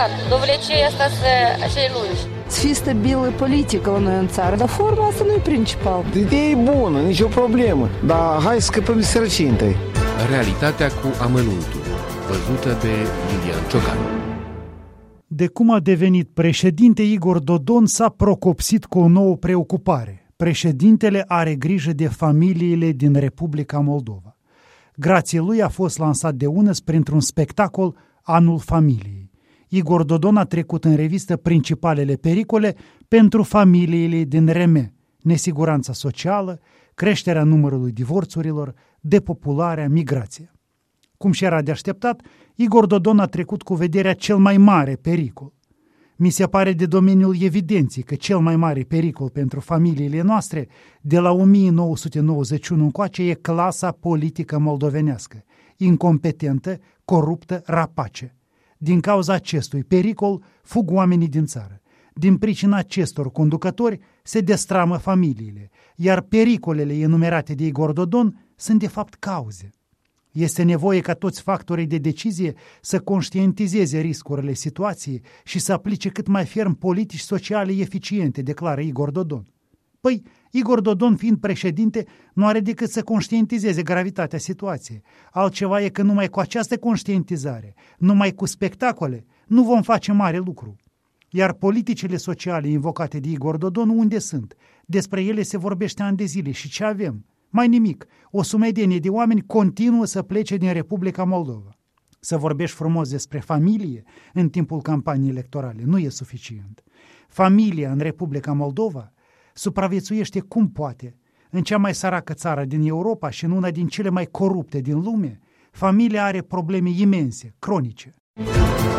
adevărat. Dovlecei asta să acei lungi. Să fie stabilă politică la noi în țară, dar forma asta nu e principal. Ideea e bună, nicio problemă, dar hai să scăpăm de sărăcie întâi. Realitatea cu amănuntul, văzută de Lilian Ciocan. De cum a devenit președinte, Igor Dodon s-a procopsit cu o nouă preocupare. Președintele are grijă de familiile din Republica Moldova. Grație lui a fost lansat de UNES printr-un spectacol Anul Familiei. Igor Dodon a trecut în revistă principalele pericole pentru familiile din RM: nesiguranța socială, creșterea numărului divorțurilor, depopularea, migrația. Cum și era de așteptat, Igor Dodon a trecut cu vederea cel mai mare pericol. Mi se pare de domeniul evidenței că cel mai mare pericol pentru familiile noastre de la 1991 încoace e clasa politică moldovenească, incompetentă, coruptă, rapace. Din cauza acestui pericol fug oamenii din țară. Din pricina acestor conducători se destramă familiile, iar pericolele enumerate de Igor Dodon sunt de fapt cauze. Este nevoie ca toți factorii de decizie să conștientizeze riscurile situației și să aplice cât mai ferm politici sociale eficiente, declară Igor Dodon. Păi, Igor Dodon, fiind președinte, nu are decât să conștientizeze gravitatea situației. Altceva e că numai cu această conștientizare, numai cu spectacole, nu vom face mare lucru. Iar politicile sociale invocate de Igor Dodon unde sunt? Despre ele se vorbește ani de zile și ce avem? Mai nimic, o sumedenie de oameni continuă să plece din Republica Moldova. Să vorbești frumos despre familie în timpul campaniei electorale nu e suficient. Familia în Republica Moldova supraviețuiește cum poate. În cea mai săracă țară din Europa și în una din cele mai corupte din lume, familia are probleme imense, cronice.